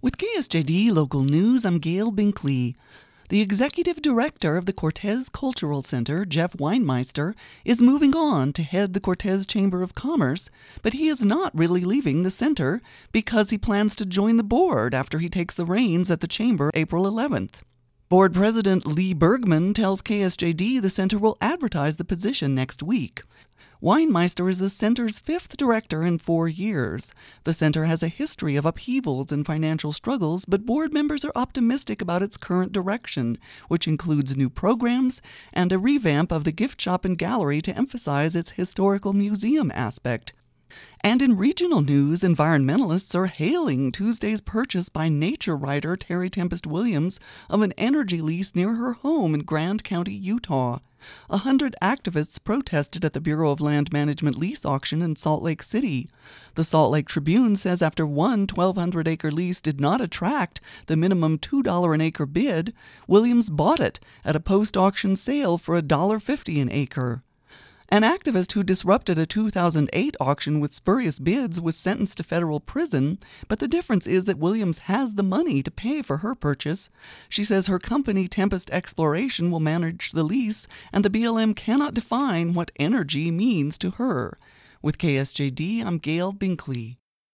With KSJD Local News, I'm Gail Binkley. The executive director of the Cortez Cultural Center, Jeff Weinmeister, is moving on to head the Cortez Chamber of Commerce, but he is not really leaving the center because he plans to join the board after he takes the reins at the chamber April 11th. Board President Lee Bergman tells KSJD the center will advertise the position next week. Weinmeister is the center's fifth director in 4 years. The center has a history of upheavals and financial struggles, but board members are optimistic about its current direction, which includes new programs and a revamp of the gift shop and gallery to emphasize its historical museum aspect. And in regional news, environmentalists are hailing Tuesday's purchase by nature writer Terry Tempest Williams of an energy lease near her home in Grand County, Utah. 100 activists protested at the Bureau of Land Management lease auction in Salt Lake City. The Salt Lake Tribune says after one 1,200-acre lease did not attract the minimum $2 an acre bid, Williams bought it at a post-auction sale for $1.50 an acre. An activist who disrupted a 2008 auction with spurious bids was sentenced to federal prison, but the difference is that Williams has the money to pay for her purchase. She says her company, Tempest Exploration, will manage the lease, and the BLM cannot define what energy means to her. With KSJD, I'm Gail Binkley.